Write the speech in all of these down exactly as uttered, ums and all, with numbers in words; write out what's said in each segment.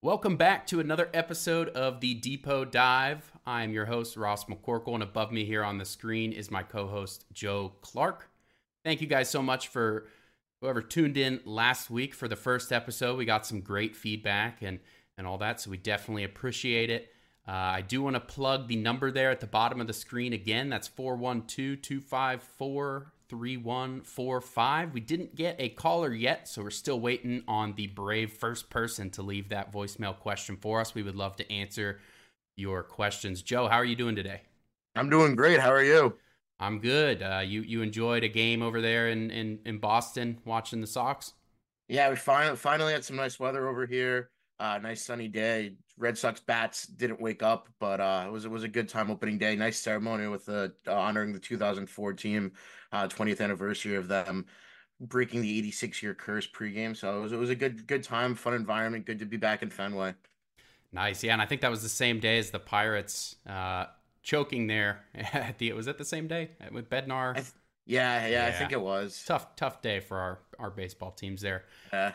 Welcome back to another episode of the Depot Dive. I'm your host, Ross McCorkle, and above me here on the screen is my co-host, Joe Clark. Thank you guys so much for whoever tuned in last week for the first episode. We got some great feedback and, and all that, so we definitely appreciate it. Uh, I do want to plug the number there at the bottom of the screen again. That's four one two, two five four, three one four five. We didn't get a caller yet, so we're still waiting on the brave first person to leave that voicemail question for us. We would love to answer your questions. Joe, how are you doing today? I'm doing great. How are you? I'm good. Uh, you you enjoyed a game over there in, in, in Boston watching the Sox? Yeah, we finally finally had some nice weather over here. Uh, nice sunny day. Red Sox bats didn't wake up, but uh, it was it was a good time opening day. Nice ceremony with the uh, honoring the two thousand four team, uh, twentieth anniversary of them breaking the eighty-six year curse pregame. So it was it was a good good time, fun environment. Good to be back in Fenway. Nice, yeah, and I think that was the same day as the Pirates uh, choking there at the. Was it the same day with Bednar? I th- yeah, yeah, I Yeah, think it was. tough tough day for our our baseball teams there. Yeah.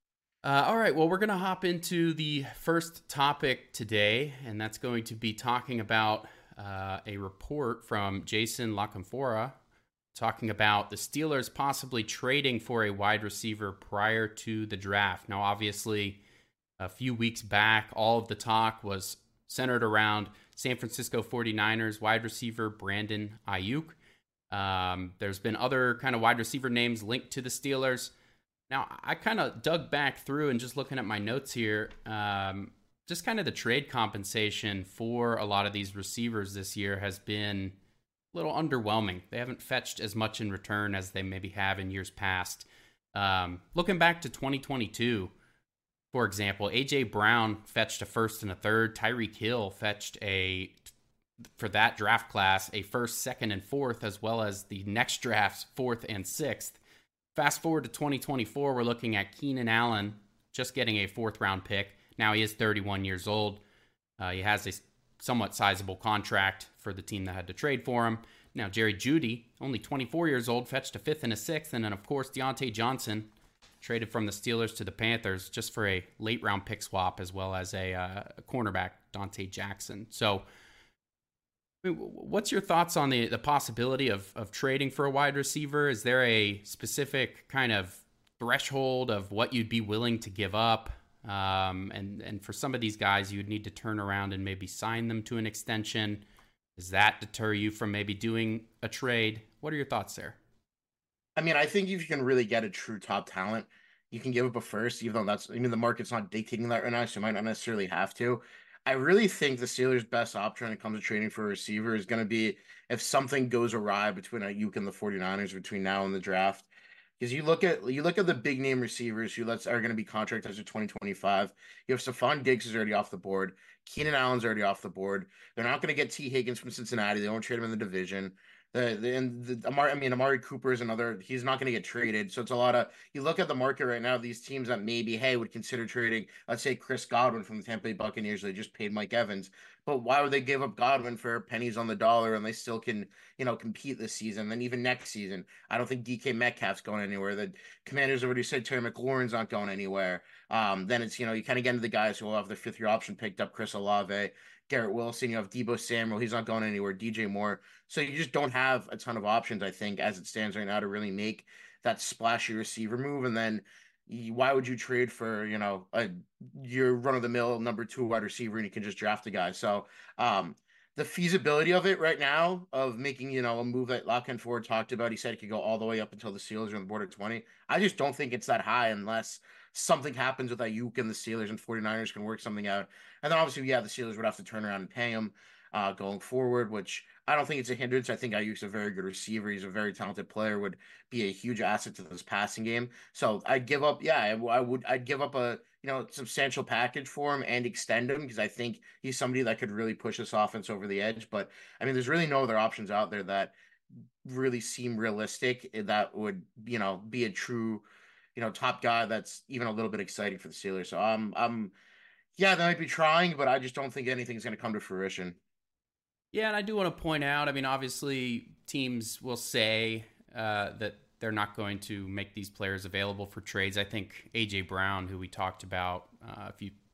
Uh, all right, well, we're going to hop into the first topic today, and that's going to be talking about uh, a report from Jason La Canfora talking about the Steelers possibly trading for a wide receiver prior to the draft. Now, obviously, a few weeks back, all of the talk was centered around San Francisco forty-niners wide receiver Brandon Ayuk. Um, there's been other kind of wide receiver names linked to the Steelers. Now, I kind of dug back through and just looking at my notes here, um, just kind of the trade compensation for a lot of these receivers this year has been a little underwhelming. They haven't fetched as much in return as they maybe have in years past. Um, looking back to twenty twenty-two, for example, A J Brown fetched a first and a third. Tyreek Hill fetched a, for that draft class, a first, second, and fourth, as well as the next draft's fourth and sixth. Fast forward to twenty twenty-four, we're looking at Keenan Allen just getting a fourth round pick. Now he is thirty-one years old. Uh, he has a somewhat sizable contract for the team that had to trade for him. Now Jerry Jeudy, only twenty-four years old, fetched a fifth and a sixth. And then, of course, Deontay Johnson traded from the Steelers to the Panthers just for a late round pick swap, as well as a, uh, a cornerback, Dante Jackson. So what's your thoughts on the, the possibility of, of trading for a wide receiver? Is there a specific kind of threshold of what you'd be willing to give up? Um, and, and for some of these guys, you would need to turn around and maybe sign them to an extension. Does that deter you from maybe doing a trade? What are your thoughts there? I mean, I think if you can really get a true top talent, you can give up a first, even though that's, I mean, the market's not dictating that right now, so you might not necessarily have to. I really think the Steelers' best option when it comes to trading for a receiver is going to be if something goes awry between Ayuk and the forty-niners between now and the draft. Because you look at you look at the big name receivers who let's are going to be contract after twenty twenty-five. You have Stephon Diggs is already off the board. Keenan Allen's already off the board. They're not going to get T. Higgins from Cincinnati. They won't trade him in the division. The, the and the Amari, I mean Amari Cooper is another. He's not going to get traded. So it's a lot of you look at the market right now. These teams that maybe hey would consider trading. Let's say Chris Godwin from the Tampa Bay Buccaneers. They just paid Mike Evans. But why would they give up Godwin for pennies on the dollar and they still can you know compete this season? Then even next season, I don't think D K Metcalf's going anywhere. The Commanders already said Terry McLaurin's not going anywhere. Um, then it's you know you kind of get into the guys who will have their fifth year option picked up. Chris Olave. Garrett Wilson, you have Deebo Samuel, he's not going anywhere, D J Moore. So you just don't have a ton of options, I think, as it stands right now to really make that splashy receiver move. And then why would you trade for, you know, a your run of the mill number two wide receiver and you can just draft a guy? So um the feasibility of it right now of making, you know, a move that La Canfora talked about, he said it could go all the way up until the Steelers are on the board at twenty. I just don't think it's that high unless something happens with Ayuk and the Steelers and forty-niners can work something out. And then obviously, yeah, the Steelers would have to turn around and pay him uh, going forward, which I don't think it's a hindrance. I think Ayuk's a very good receiver. He's a very talented player, would be a huge asset to this passing game. So I'd give up, yeah, I, I would, I'd give up a, you know, substantial package for him and extend him because I think he's somebody that could really push this offense over the edge. But I mean, there's really no other options out there that really seem realistic that would, you know, be a true, you know, top guy that's even a little bit exciting for the Steelers. So I'm, I'm, yeah, they might be trying, but I just don't think anything's going to come to fruition. Yeah, and I do want to point out, I mean, obviously teams will say uh, that they're not going to make these players available for trades. I think A J Brown, who we talked about uh, a few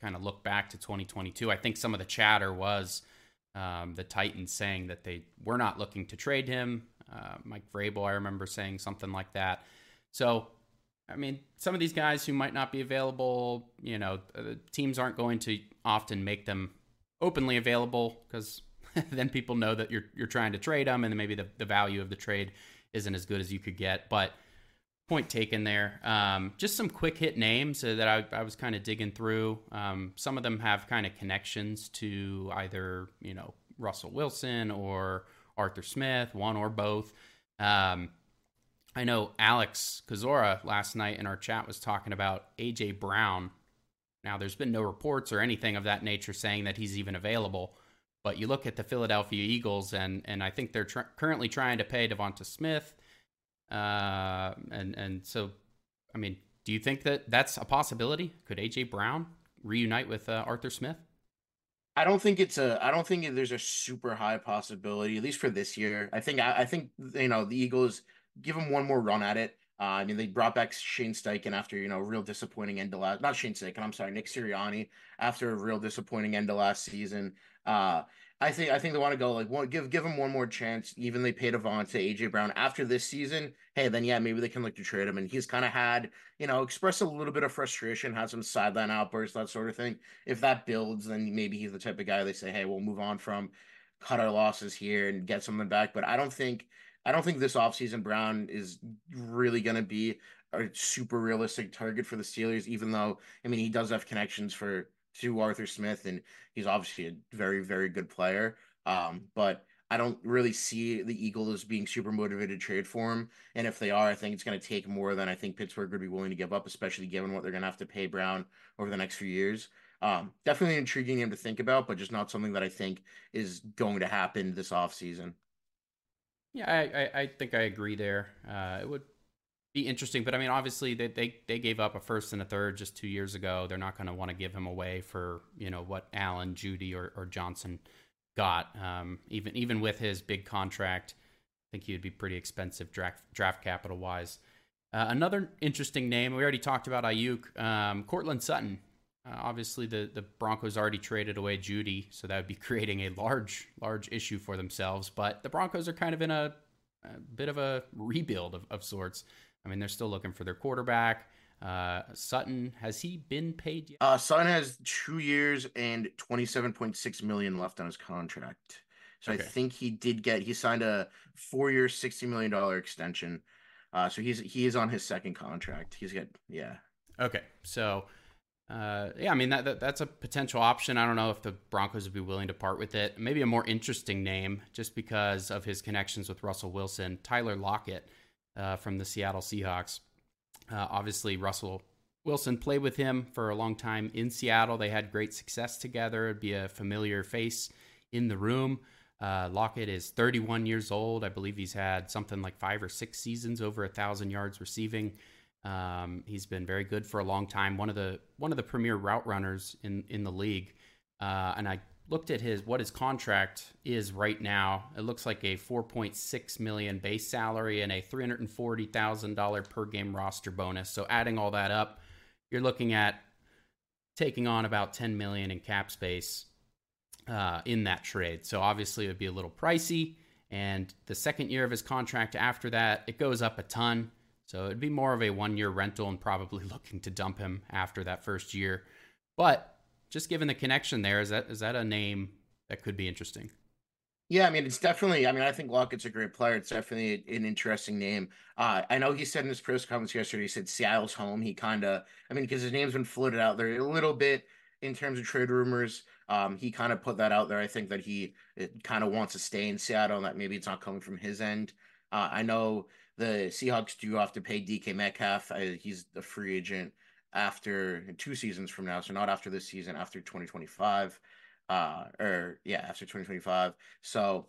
kind of look back to twenty twenty-two. I think some of the chatter was um, the Titans saying that they were not looking to trade him. Uh, Mike Vrabel, I remember saying something like that. So, I mean, some of these guys who might not be available, you know, uh, teams aren't going to often make them openly available because then people know that you're you're trying to trade them, and then maybe the, the value of the trade isn't as good as you could get. But point taken there. Um, just some quick hit names that I, I was kind of digging through. Um, some of them have kind of connections to either, you know, Russell Wilson or Arthur Smith, one or both. Um, I know Alex Kozora last night in our chat was talking about A J Brown. Now, there's been no reports or anything of that nature saying that he's even available. But you look at the Philadelphia Eagles, and and I think they're tr- currently trying to pay Devonta Smith. Uh, and and so, I mean, do you think that that's a possibility? Could A J Brown reunite with uh, Arthur Smith? I don't think it's a. I don't think there's a super high possibility, at least for this year. I think. I, I think you know the Eagles give them one more run at it. Uh, I mean, they brought back Shane Steichen after you know real disappointing end of last. Not Shane Steichen. I'm sorry, Nick Sirianni after a real disappointing end of last season. Uh, I think. I think they want to go like one. Give give him one more chance. Even they paid Avon to A J Brown after this season. Hey, then yeah, maybe they can look to trade him. And he's kind of had you know expressed a little bit of frustration, had some sideline outbursts, that sort of thing. If that builds, then maybe he's the type of guy they say, hey, we'll move on from, cut our losses here and get something back. But I don't think I don't think this offseason Brown is really going to be a super realistic target for the Steelers, even though, I mean, he does have connections for to Arthur Smith, and he's obviously a very, very good player. Um, but I don't really see the Eagles being super motivated to trade for him. And if they are, I think it's going to take more than I think Pittsburgh would be willing to give up, especially given what they're going to have to pay Brown over the next few years. Um, definitely intriguing him to think about, but just not something that I think is going to happen this offseason. Yeah, I, I, I think I agree there. Uh, it would be interesting, but I mean, obviously they, they, they gave up a first and a third just two years ago. They're not going to want to give him away for, you know, what Allen, Judy, or, or Johnson got. Um, even even with his big contract, I think he would be pretty expensive draft draft capital wise. Uh, another interesting name, we already talked about Ayuk, um, Cortland Sutton. Uh, obviously, the, the Broncos already traded away Judy, so that would be creating a large, large issue for themselves. But the Broncos are kind of in a, a bit of a rebuild of, of sorts. I mean, they're still looking for their quarterback. Uh, Sutton, has he been paid yet? Uh, Sutton has two years and twenty-seven point six million left on his contract. So I Okay. think he did get he signed a four-year, sixty million dollar extension. Uh, so he's he is on his second contract. He's got yeah. Okay. So, uh, yeah, I mean, that, that that's a potential option. I don't know if the Broncos would be willing to part with it. Maybe a more interesting name, just because of his connections with Russell Wilson, Tyler Lockett uh, from the Seattle Seahawks. Uh, obviously, Russell Wilson played with him for a long time in Seattle. They had great success together. It'd be a familiar face in the room. Uh, Lockett is thirty-one years old. I believe he's had something like five or six seasons over a thousand yards receiving. Um, he's been very good for a long time. One of the one of the premier route runners in in the league. Uh, and I looked at his what his contract is right now. It looks like a four point six million dollars base salary and a three hundred forty thousand dollars per game roster bonus. So adding all that up, you're looking at taking on about ten million dollars in cap space uh, in that trade. So obviously it would be a little pricey. And the second year of his contract after that, it goes up a ton. So it'd be more of a one-year rental and probably looking to dump him after that first year. But just given the connection there, is that is that a name that could be interesting? Yeah, I mean, it's definitely. I mean, I think Lockett's a great player. It's definitely an interesting name. Uh, I know he said in his press conference yesterday, he said Seattle's home. He kind of, I mean, because his name's been floated out there a little bit in terms of trade rumors. Um, he kind of put that out there. I think that he kind of wants to stay in Seattle, and that maybe it's not coming from his end. Uh, I know the Seahawks do have to pay D K Metcalf. Uh, he's a free agent after two seasons from now, so not after this season, after twenty twenty-five. Uh, or yeah, after twenty twenty-five. So,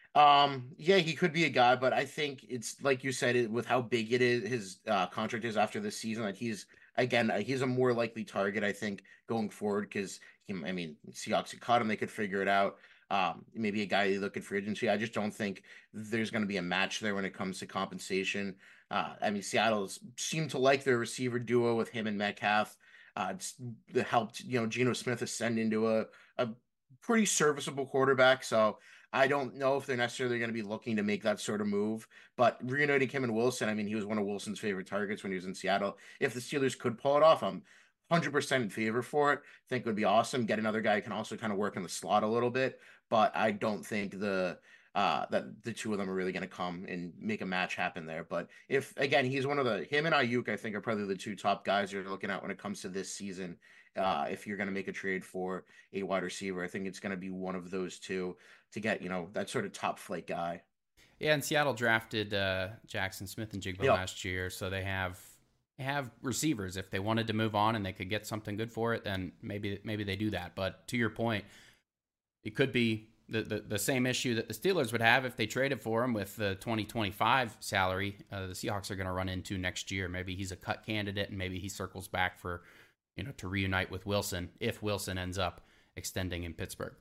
um, yeah, he could be a guy, but I think it's like you said, it, with how big it is, his uh, contract is after this season, that he's again, uh, he's a more likely target, I think, going forward because he, I mean, Seahawks had caught him, they could figure it out. Um, maybe a guy they look at free agency. I just don't think there's going to be a match there when it comes to compensation. Uh, I mean, Seattle's seemed to like their receiver duo with him and Metcalf. Uh, it's it helped, you know, Geno Smith ascend into a, a pretty serviceable quarterback. So I don't know if they're necessarily going to be looking to make that sort of move. But reuniting him and Wilson, I mean, he was one of Wilson's favorite targets when he was in Seattle. If the Steelers could pull it off, I'm one hundred percent in favor for it. I think it would be awesome. Get another guy who can also kind of work in the slot a little bit. But I don't think the uh, that the two of them are really going to come and make a match happen there. But if again, he's one of the him and Ayuk, I think are probably the two top guys you're looking at when it comes to this season. Uh, if you're going to make a trade for a wide receiver, I think it's going to be one of those two to get, you know, that sort of top flight guy. Yeah, and Seattle drafted uh, Jackson Smith and Jigba Yep. last year, so they have they have receivers. If they wanted to move on and they could get something good for it, then maybe maybe they do that. But to your point, it could be the, the, the same issue that the Steelers would have if they traded for him with the twenty twenty-five salary. Uh, the Seahawks are going to run into next year. Maybe he's a cut candidate, and maybe he circles back for, you know, to reunite with Wilson if Wilson ends up extending in Pittsburgh.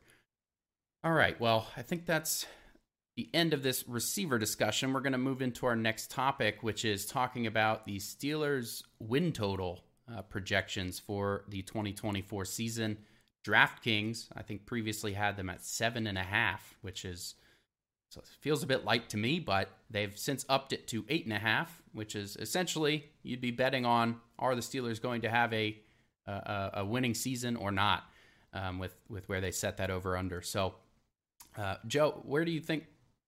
All right, well, I think that's the end of this receiver discussion. We're going to move into our next topic, which is talking about the Steelers' win total uh, projections for the twenty twenty-four season. DraftKings, I think, previously had them at seven and a half, which is so it feels a bit light to me, but they've since upped it to eight and a half, which is essentially you'd be betting on, are the Steelers going to have a a, a winning season or not, um, with with where they set that over under. So, uh, Joe, where do you think?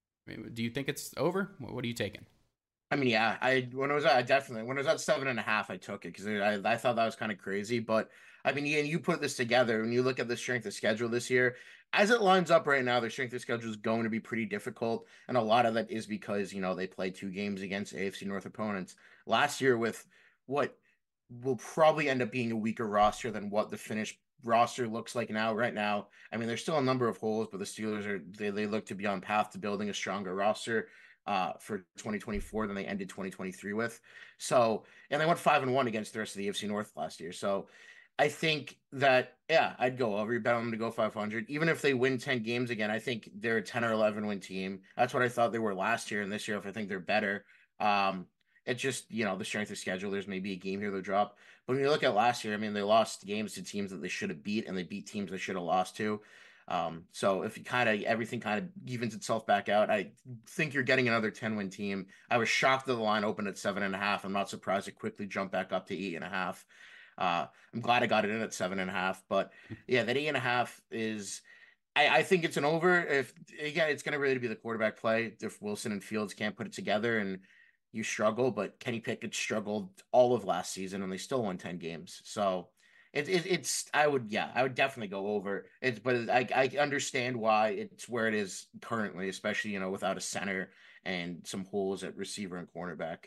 Do you think it's over? What are you taking? I mean, yeah, I when I was at I definitely when I was at seven and a half, I took it because I I thought that was kind of crazy. But I mean, Ian, you put this together and you look at the strength of schedule this year, as it lines up right now, the strength of schedule is going to be pretty difficult, and a lot of that is because you know they play two games against A F C North opponents last year with what will probably end up being a weaker roster than what the finished roster looks like now. Right now, I mean, there's still a number of holes, but the Steelers are they they look to be on path to building a stronger roster uh, for twenty twenty-four than they ended twenty twenty-three with. So, and they went five and one against the rest of the A F C North last year. So, I think that yeah, I'd go over. You bet them to go five hundred, even if they win ten games again. I think they're a ten or eleven win team. That's what I thought they were last year, and this year, if I think they're better. Um, it's just you know the strength of schedule. There's maybe a game here they'll drop, but when you look at last year, I mean, they lost games to teams that they should have beat, and they beat teams they should have lost to. Um, so if you kind of everything kind of evens itself back out, I think you're getting another ten win team. I was shocked that the line opened at seven and a half. I'm not surprised it quickly jumped back up to eight and a half. Uh, I'm glad I got it in at seven and a half, but yeah, that eight and a half is. I, I think it's an over. If again, it's going to really be the quarterback play. If Wilson and Fields can't put it together, and you struggle, but Kenny Pickett struggled all of last season, and they still won ten games. So it, it, it's I would yeah I would definitely go over. It's but I I understand why it's where it is currently, especially you know without a center and some holes at receiver and cornerback.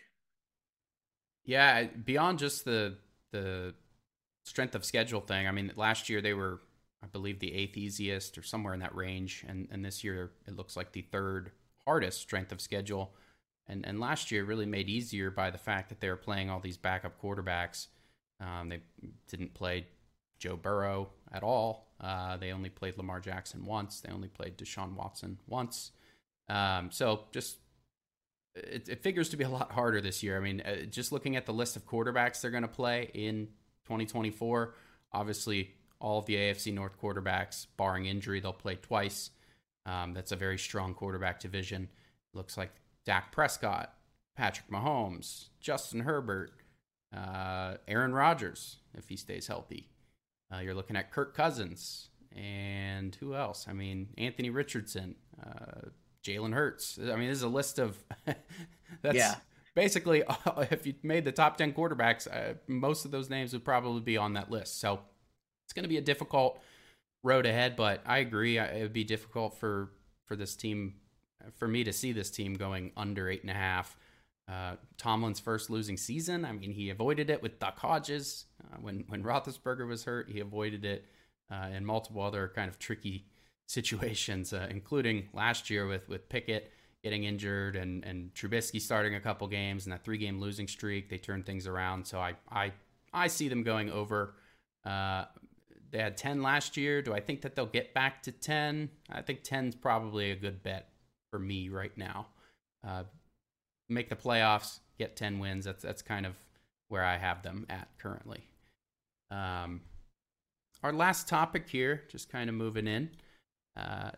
Yeah, beyond just the the strength of schedule thing. I mean, last year they were, I believe, the eighth easiest or somewhere in that range, and and this year it looks like the third hardest strength of schedule. And and last year really made easier by the fact that they were playing all these backup quarterbacks. Um, they didn't play Joe Burrow at all. Uh, they only played Lamar Jackson once. They only played Deshaun Watson once. Um, so just it, it figures to be a lot harder this year. I mean, uh, just looking at the list of quarterbacks they're going to play in twenty twenty-four, obviously all of the A F C North quarterbacks, barring injury, they'll play twice. Um, that's a very strong quarterback division. Looks like Dak Prescott, Patrick Mahomes, Justin Herbert, uh, Aaron Rodgers, if he stays healthy. Uh, you're looking at Kirk Cousins, and who else? I mean, Anthony Richardson, uh, Jalen Hurts. I mean, this is a list of that's Yeah. basically, if you made the top ten quarterbacks, uh, most of those names would probably be on that list. So it's going to be a difficult road ahead, but I agree. It would be difficult for, for this team, for me to see this team going under eight and a half. Uh, Tomlin's first losing season. I mean, he avoided it with Duck Hodges. Uh, when, when Roethlisberger was hurt, he avoided it uh, in multiple other kind of tricky situations, uh, including last year with, with Pickett getting injured and, and Trubisky starting a couple games and that three-game losing streak. They turned things around. So I I, I see them going over. Uh, they had ten last year. Do I think that they'll get back to ten? I think ten's probably a good bet for me right now. Uh, make the playoffs, get ten wins. That's that's kind of where I have them at currently. Um, our last topic here, just kind of moving in. Uh,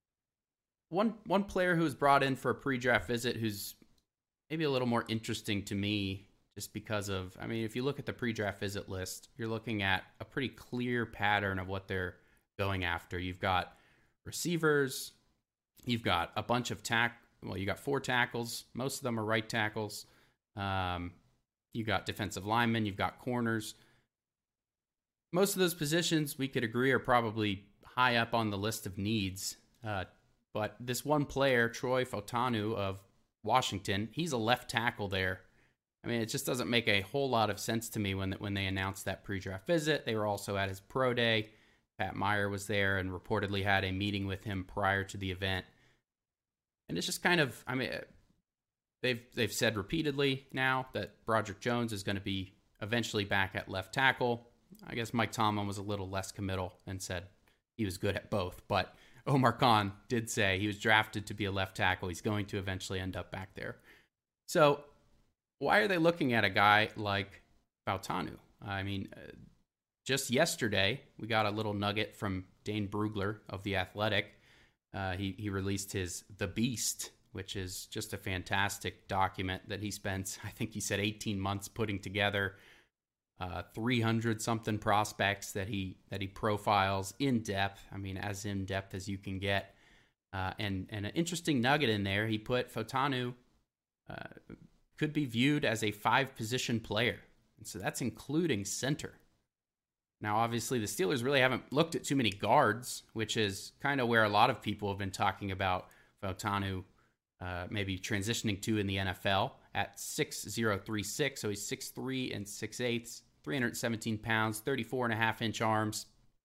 one one player who was brought in for a pre-draft visit, who's maybe a little more interesting to me, just because of, I mean, if you look at the pre-draft visit list, you're looking at a pretty clear pattern of what they're going after. You've got receivers, you've got a bunch of tack. Well, you got four tackles. Most of them are right tackles. Um, you got defensive linemen. You've got corners. Most of those positions, we could agree, are probably high up on the list of needs. Uh, but this one player, Troy Fautanu of Washington, he's a left tackle there. I mean, it just doesn't make a whole lot of sense to me when when they announced that pre-draft visit. They were also at his pro day. Pat Meyer was there and reportedly had a meeting with him prior to the event. And it's just kind of, I mean, they've they've said repeatedly now that Broderick Jones is going to be eventually back at left tackle. I guess Mike Tomlin was a little less committal and said he was good at both. But Omar Khan did say he was drafted to be a left tackle. He's going to eventually end up back there. So why are they looking at a guy like Fautanu? I mean, uh, just yesterday, we got a little nugget from Dane Brugler of The Athletic. Uh, he, he released his The Beast, which is just a fantastic document that he spent, I think he said eighteen months putting together, uh, three hundred something prospects that he that he profiles in depth. I mean, as in depth as you can get. Uh, and, and an interesting nugget in there, he put Fautanu uh, could be viewed as a five-position player. And so that's including center. Now, obviously, the Steelers really haven't looked at too many guards, which is kind of where a lot of people have been talking about Fautanu uh, maybe transitioning to in the N F L at six zero three six. So he's six three and six eighths, three hundred seventeen pounds, thirty-four and a half inch arms.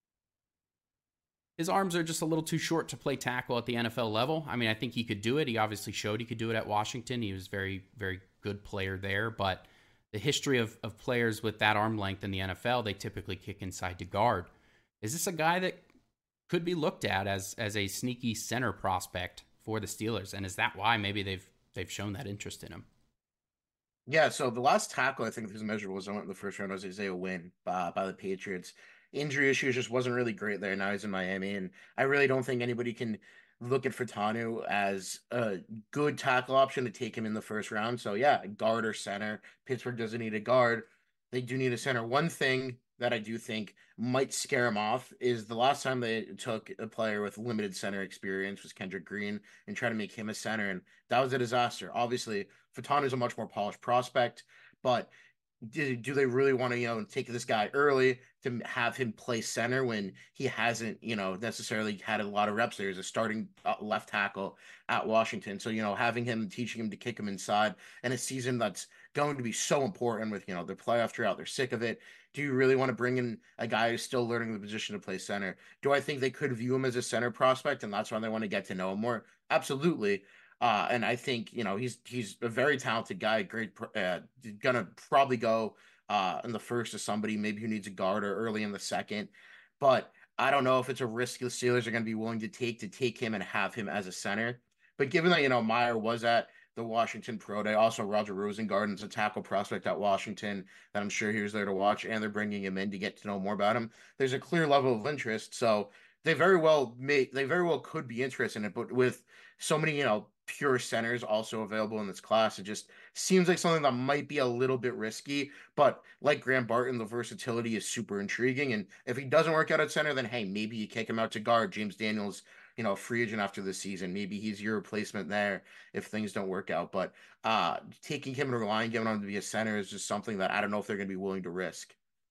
His arms are just a little too short to play tackle at the N F L level. I mean, I think he could do it. He obviously showed he could do it at Washington. He was a very, very good player there, but the history of, of players with that arm length in the N F L, they typically kick inside to guard. Is this a guy that could be looked at as as a sneaky center prospect for the Steelers? And is that why maybe they've they've shown that interest in him? Yeah, so the last tackle I think his measure was on the first round was Isaiah Wynn by, by the Patriots. Injury issues just wasn't really great there. Now he's in Miami, and I really don't think anybody can look at Fautanu as a good tackle option to take him in the first round. So yeah, guard or center. Pittsburgh doesn't need a guard. They do need a center. One thing that I do think might scare him off is the last time they took a player with limited center experience was Kendrick Green and tried to make him a center, and that was a disaster. Obviously, Fautanu is a much more polished prospect, but do, do they really want to, you know, take this guy early to have him play center when he hasn't, you know, necessarily had a lot of reps there as a starting left tackle at Washington? So, you know, having him, teaching him to kick him inside in a season that's going to be so important with, you know, their playoff drought, they're sick of it. Do you really want to bring in a guy who's still learning the position to play center? Do I think they could view him as a center prospect and that's why they want to get to know him more? Absolutely. Uh, and I think, you know, he's he's a very talented guy, great, uh, gonna probably go uh, in the first to somebody maybe who needs a guard or early in the second. But I don't know if it's a risk the Steelers are going to be willing to take to take him and have him as a center. But given that, you know, Meyer was at the Washington Pro Day, also Roger Rosengarten's a tackle prospect at Washington that I'm sure he was there to watch, and they're bringing him in to get to know more about him. There's a clear level of interest, so they very well may they very well could be interested in it. But with so many, you know, pure centers also available in this class, it just seems like something that might be a little bit risky. But like Graham Barton, the versatility is super intriguing. And if he doesn't work out at center, then hey, maybe you kick him out to guard. James Daniels, you know, free agent after the season. Maybe he's your replacement there if things don't work out. But uh, taking him and relying on him to be a center is just something that I don't know if they're going to be willing to risk.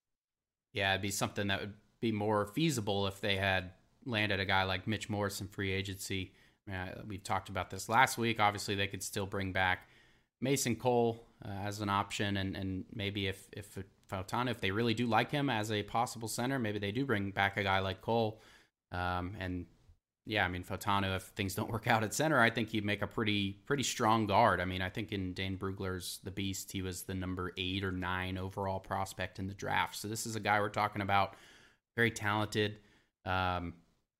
Yeah, it'd be something that would be more feasible if they had landed a guy like Mitch Morse in free agency. Uh, we talked about this last week. Obviously, they could still bring back Mason Cole uh, as an option, and, and maybe if if Fautanu, if they really do like him as a possible center, maybe they do bring back a guy like Cole. Um, and yeah, I mean Fautanu, if things don't work out at center, I think he'd make a pretty pretty strong guard. I mean, I think in Dane Brugler's The Beast, he was the number eight or nine overall prospect in the draft. So this is a guy we're talking about, very talented. Um,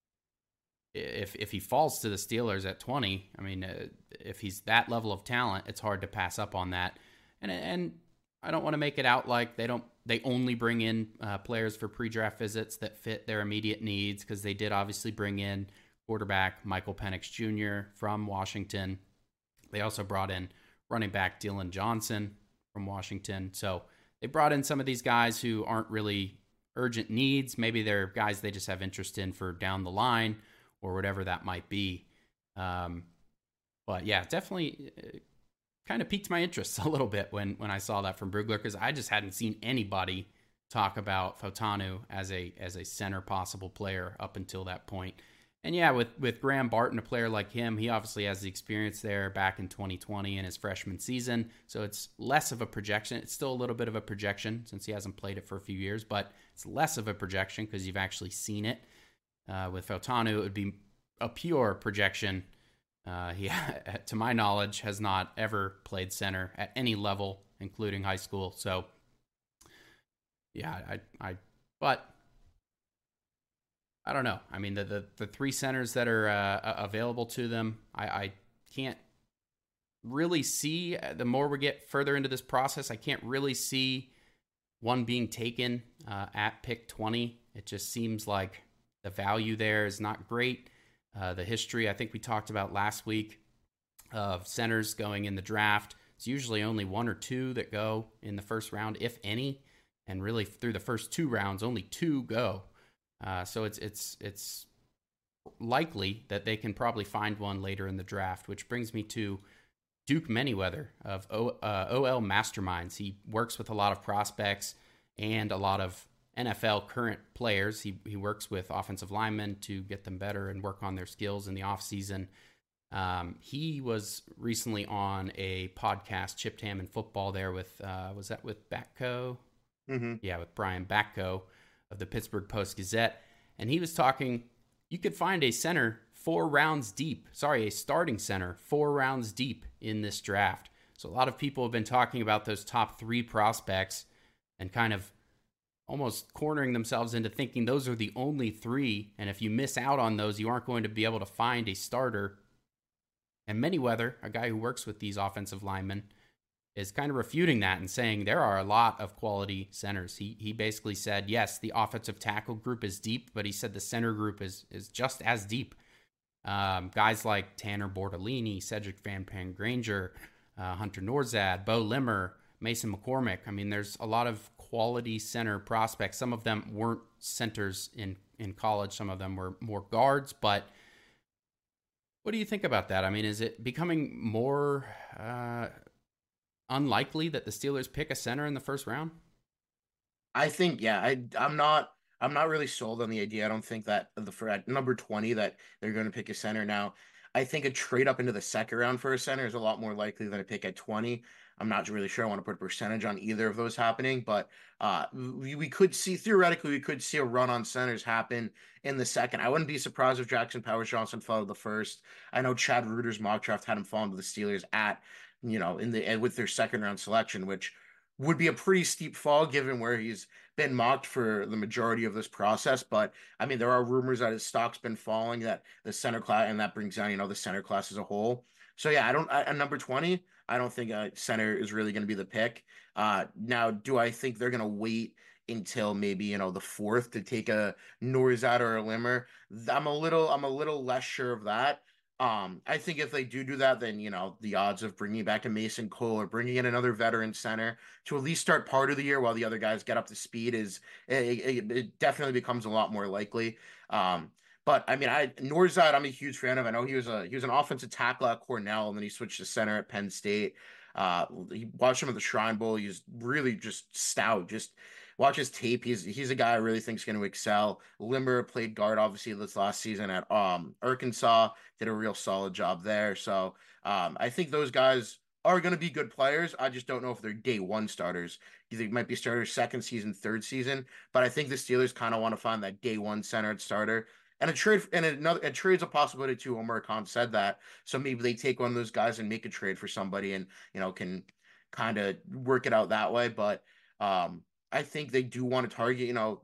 If if he falls to the Steelers at twenty, I mean, uh, if he's that level of talent, it's hard to pass up on that. And and I don't want to make it out like they don't they only bring in uh, players for pre-draft visits that fit their immediate needs, because they did obviously bring in quarterback Michael Penix Junior from Washington. They also brought in running back Dylan Johnson from Washington. So they brought in some of these guys who aren't really urgent needs. Maybe they're guys they just have interest in for down the line or whatever that might be. Um, but yeah, definitely uh, kind of piqued my interest a little bit when, when I saw that from Brugler, because I just hadn't seen anybody talk about Fautanu as a as a center possible player up until that point. And yeah, with, with Graham Barton, a player like him, he obviously has the experience there back in twenty twenty in his freshman season. So it's less of a projection. It's still a little bit of a projection since he hasn't played it for a few years, but it's less of a projection because you've actually seen it. Uh, with Fautanu, it would be a pure projection. Uh, he, to my knowledge, has not ever played center at any level, including high school. So yeah, I, I, but I don't know. I mean, the the, the three centers that are uh, available to them, I, I can't really see, the more we get further into this process, I can't really see one being taken uh, at pick twenty. It just seems like the value there is not great. Uh, the history, I think we talked about last week, of centers going in the draft. It's usually only one or two that go in the first round, if any. And really through the first two rounds, only two go. Uh, so it's it's it's likely that they can probably find one later in the draft, which brings me to Duke Manyweather of o, uh, O L Masterminds. He works with a lot of prospects and a lot of N F L current players. He he works with offensive linemen to get them better and work on their skills in the offseason. Um, he was recently on a podcast, Chipped Ham and Football, there with, uh, was that with Batco? Mm-hmm. Yeah, with Brian Batco of the Pittsburgh Post-Gazette. And he was talking, you could find a center four rounds deep. Sorry, a starting center four rounds deep in this draft. So a lot of people have been talking about those top three prospects and kind of almost cornering themselves into thinking those are the only three. And if you miss out on those, you aren't going to be able to find a starter. And Manyweather, a guy who works with these offensive linemen, is kind of refuting that and saying there are a lot of quality centers. He he basically said, yes, the offensive tackle group is deep, but he said the center group is is just as deep. Um, guys like Tanner Bortolini, Cedric Van Pangranger, uh, Hunter Norzad, Bo Limmer, Mason McCormick. I mean, there's a lot of quality center prospects. Some of them weren't centers in, in college. Some of them were more guards, but what do you think about that? I mean, is it becoming more uh, unlikely that the Steelers pick a center in the first round? I think, yeah, I I'm not I'm not really sold on the idea. I don't think that the for at number twenty that they're going to pick a center now. I think a trade up into the second round for a center is a lot more likely than a pick at twenty. I'm not really sure I want to put a percentage on either of those happening, but uh, we, we could see, theoretically, we could see a run on centers happen in the second. I wouldn't be surprised if Jackson Powers Johnson fell to the first. I know Chad Reuter's mock draft had him falling to the Steelers at, you know, in the with their second round selection, which would be a pretty steep fall given where he's been mocked for the majority of this process. But I mean, there are rumors that his stock's been falling, that the center class, and that brings down, you know, the center class as a whole. So yeah, I don't, at number twenty, I don't think a center is really going to be the pick. Uh, now, do I think they're going to wait until maybe, you know, the fourth to take a Norzad or a Limmer? I'm a little, I'm a little less sure of that. Um, I think if they do do that, then, you know, the odds of bringing back a Mason Cole or bringing in another veteran center to at least start part of the year while the other guys get up to speed is, it, it, it definitely becomes a lot more likely. Um, but I mean, I Norzad, I'm a huge fan of. I know he was a he was an offensive tackle at Cornell, and then he switched to center at Penn State. Uh, he watched him at the Shrine Bowl. He's really just stout. Just watch his tape. He's he's a guy I really think is going to excel. Limmer played guard obviously this last season at um Arkansas. Did a real solid job there. So um, I think those guys are going to be good players. I just don't know if they're day one starters. They might be starters second season, third season. But I think the Steelers kind of want to find that day one centered starter. And a trade and another a trade's a possibility too. Omar Khan said that. So maybe they take one of those guys and make a trade for somebody and, you know, can kind of work it out that way. But um, I think they do want to target, you know,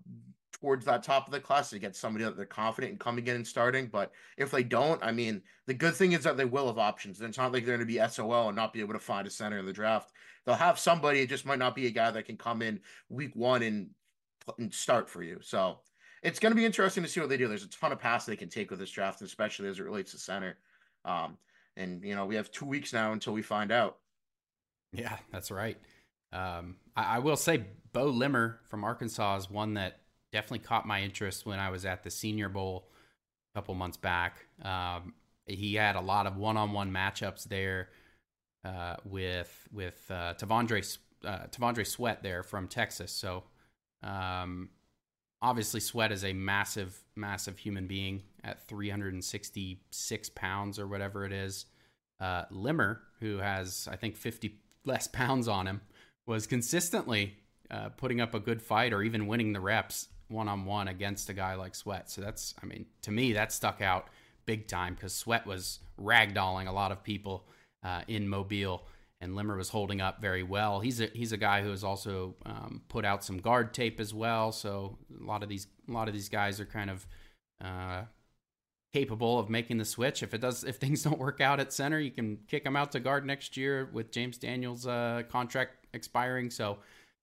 towards that top of the class to get somebody that they're confident in coming in and starting. But if they don't, I mean, the good thing is that they will have options. And it's not like they're going to be S O L and not be able to find a center in the draft. They'll have somebody. It just might not be a guy that can come in week one and, and start for you. So it's going to be interesting to see what they do. There's a ton of pass they can take with this draft, especially as it relates to center. Um, and, you know, we have two weeks now until we find out. Yeah, that's right. Um, I, I will say Bo Limmer from Arkansas is one that definitely caught my interest when I was at the Senior Bowl a couple months back. Um, he had a lot of one-on-one matchups there uh, with with uh, Tavondre uh, Tavondre Sweat there from Texas. So um, obviously Sweat is a massive, massive human being at three hundred sixty-six pounds or whatever it is. Uh, Limmer, who has I think fifty less pounds on him, was consistently uh, putting up a good fight or even winning the reps one-on-one against a guy like Sweat. So that's, I mean, to me, that stuck out big time because Sweat was ragdolling a lot of people uh, in Mobile, and Limmer was holding up very well. He's a he's a guy who has also um, put out some guard tape as well. So a lot of these a lot of these guys are kind of uh, capable of making the switch. If it does, if things don't work out at center, you can kick them out to guard next year with James Daniels' uh, contract expiring. So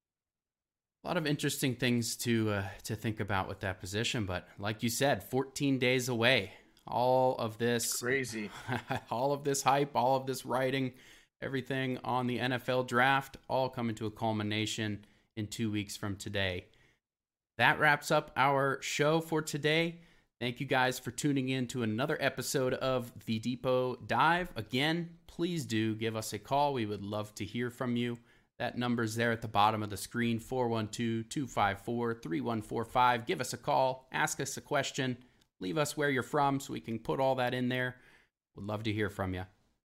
a lot of interesting things to uh, to think about with that position. But like you said, fourteen days away. All of this it's crazy, all of this hype, all of this writing, everything on the N F L draft, all coming to a culmination in two weeks from today. That wraps up our show for today. Thank you guys for tuning in to another episode of the Depot Dive. Again, please do give us a call. We would love to hear from you. That number's there at the bottom of the screen, four one two, two five four, three one four five. Give us a call, ask us a question, leave us where you're from so we can put all that in there. Would love to hear from you.